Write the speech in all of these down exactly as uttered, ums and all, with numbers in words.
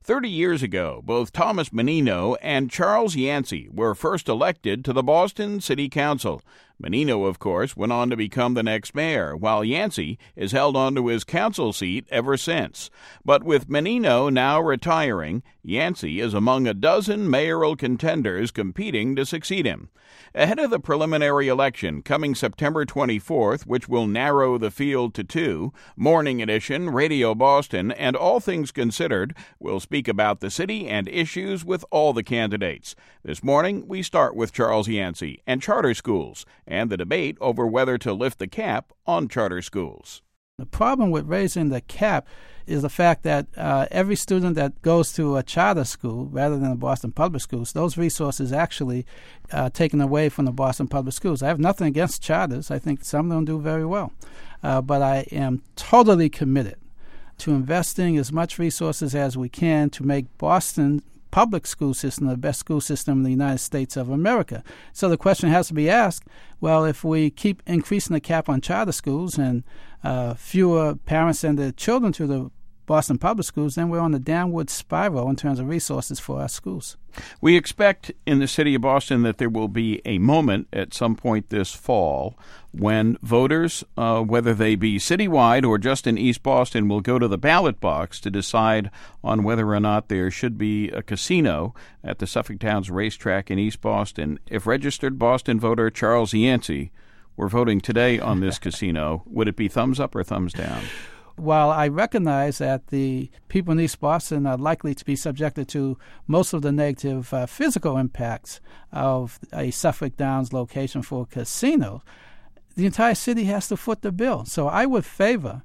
Thirty years ago, both Thomas Menino and Charles Yancey were first elected to the Boston City Council. Menino, of course, went on to become the next mayor, while Yancey has held on to his council seat ever since. But with Menino now retiring, Yancey is among a dozen mayoral contenders competing to succeed him. Ahead of the preliminary election coming September twenty-fourth, which will narrow the field to two, Morning Edition, Radio Boston, and All Things Considered will speak about the city and issues with all the candidates. This morning, we start with Charles Yancey and charter schools, and the debate over whether to lift the cap on charter schools. The problem with raising the cap is the fact that uh, every student that goes to a charter school rather than the Boston Public Schools, those resources actually uh, taken away from the Boston Public Schools. I have nothing against charters. I think some of them do very well. Uh, but I am totally committed to investing as much resources as we can to make Boston public school system the best school system in the United States of America. So the question has to be asked, well, if we keep increasing the cap on charter schools and uh, fewer parents send their children to the Boston Public Schools, then we're on a downward spiral in terms of resources for our schools. We expect in the city of Boston that there will be a moment at some point this fall when voters, uh, whether they be citywide or just in East Boston, will go to the ballot box to decide on whether or not there should be a casino at the Suffolk Downs Racetrack in East Boston. If registered Boston voter Charles Yancey were voting today on this casino, would it be thumbs up or thumbs down? While I recognize that the people in East Boston are likely to be subjected to most of the negative uh, physical impacts of a Suffolk Downs location for a casino, the entire city has to foot the bill. So I would favor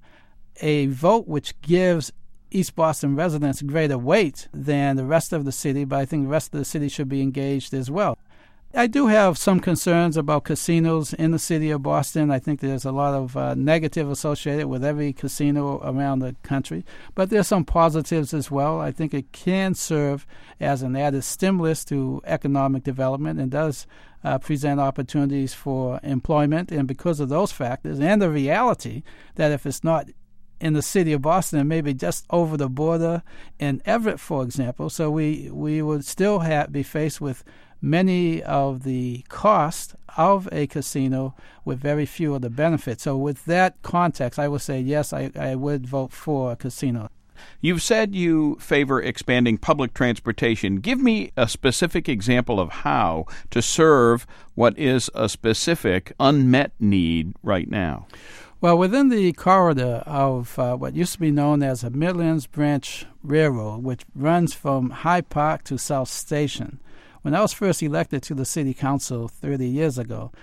a vote which gives East Boston residents greater weight than the rest of the city, but I think the rest of the city should be engaged as well. I do have some concerns about casinos in the city of Boston. I think there's a lot of uh, negative associated with every casino around the country, but there's some positives as well. I think it can serve as an added stimulus to economic development and does uh, present opportunities for employment. And because of those factors and the reality that if it's not in the city of Boston, and maybe just over the border in Everett, for example, so we, we would still have, be faced with many of the costs of a casino with very few of the benefits. So with that context, I would say, yes, I, I would vote for a casino. You've said you favor expanding public transportation. Give me a specific example of how to serve what is a specific unmet need right now. Well, within the corridor of uh, what used to be known as the Midlands Branch Railroad, which runs from Hyde Park to South Station, when I was first elected to the city council thirty years ago,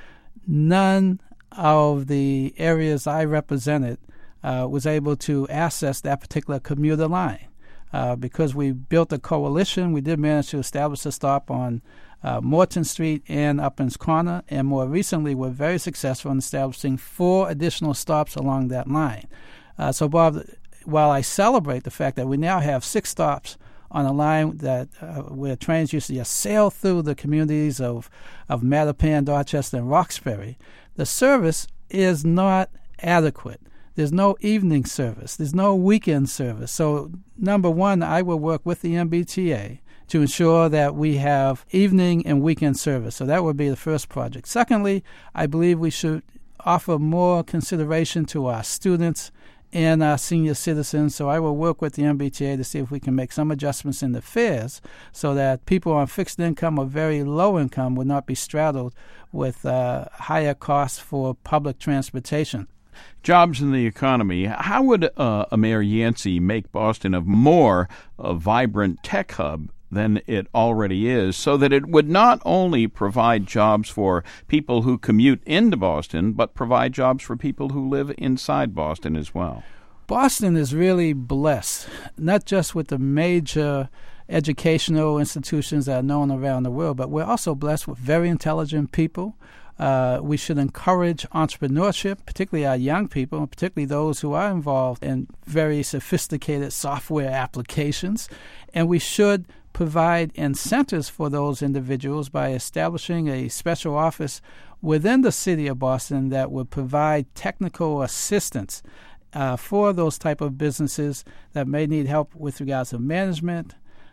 none of the areas I represented uh, was able to access that particular commuter line. Uh, because we built a coalition, we did manage to establish a stop on uh, Morton Street and Uplands Corner, and more recently we're very successful in establishing four additional stops along that line. Uh, so, Bob, while I celebrate the fact that we now have six stops on a line that uh, where trains used to just sail through the communities of, of Mattapan, Dorchester, and Roxbury, the service is not adequate. There's no evening service. There's no weekend service. So, number one, I will work with the M B T A to ensure that we have evening and weekend service. So that would be the first project. Secondly, I believe we should offer more consideration to our students and our senior citizens. So I will work with the M B T A to see if we can make some adjustments in the fares so that people on fixed income or very low income would not be straddled with uh, higher costs for public transportation. Jobs in the economy. How would uh, a Mayor Yancey make Boston a more uh, vibrant tech hub than it already is, so that it would not only provide jobs for people who commute into Boston, but provide jobs for people who live inside Boston as well? Boston is really blessed, not just with the major educational institutions that are known around the world, but we're also blessed with very intelligent people. Uh, we should encourage entrepreneurship, particularly our young people, and particularly those who are involved in very sophisticated software applications. And we should provide incentives for those individuals by establishing a special office within the city of Boston that would provide technical assistance uh, for those type of businesses that may need help with regards to management,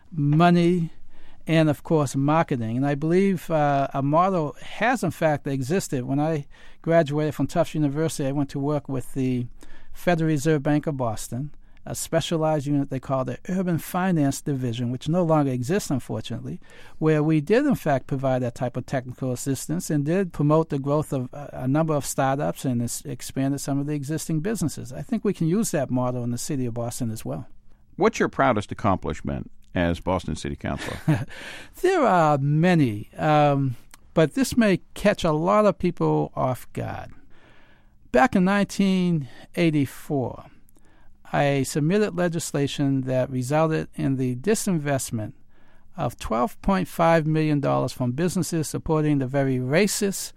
money, and, of course, marketing. And I believe uh, a model has, in fact, existed. When I graduated from Tufts University, I went to work with the Federal Reserve Bank of Boston, a specialized unit they call the Urban Finance Division, which no longer exists, unfortunately, where we did, in fact, provide that type of technical assistance and did promote the growth of a, a number of startups and expanded some of the existing businesses. I think we can use that model in the city of Boston as well. What's your proudest accomplishment as Boston City Councilor? There are many, um, but this may catch a lot of people off guard. Back in nineteen eighty-four, I submitted legislation that resulted in the disinvestment of twelve point five million dollars from businesses supporting the very racist,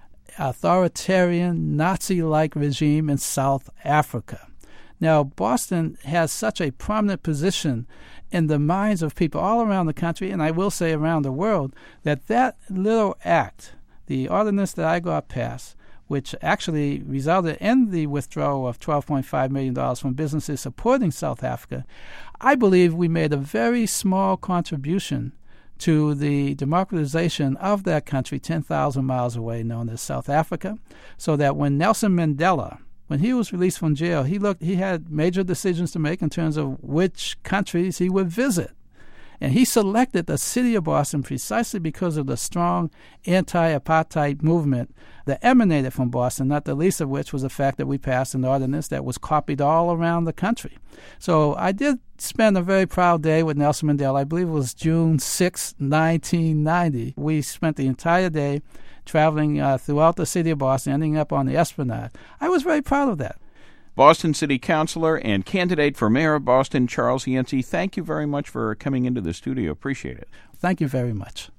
authoritarian, Nazi-like regime in South Africa. Now, Boston has such a prominent position in the minds of people all around the country, and I will say around the world, that that little act, the ordinance that I got passed, which actually resulted in the withdrawal of twelve point five million dollars from businesses supporting South Africa, I believe we made a very small contribution to the democratization of that country ten thousand miles away, known as South Africa, so that when Nelson Mandela, when he was released from jail, he looked he had major decisions to make in terms of which countries he would visit. And he selected the city of Boston precisely because of the strong anti-apartheid movement that emanated from Boston, not the least of which was the fact that we passed an ordinance that was copied all around the country. So I did spend a very proud day with Nelson Mandela. I believe it was June sixth, nineteen ninety. We spent the entire day traveling uh, throughout the city of Boston, ending up on the Esplanade. I was very proud of that. Boston City Councilor and candidate for Mayor of Boston, Charles Yancey, thank you very much for coming into the studio. Appreciate it. Thank you very much.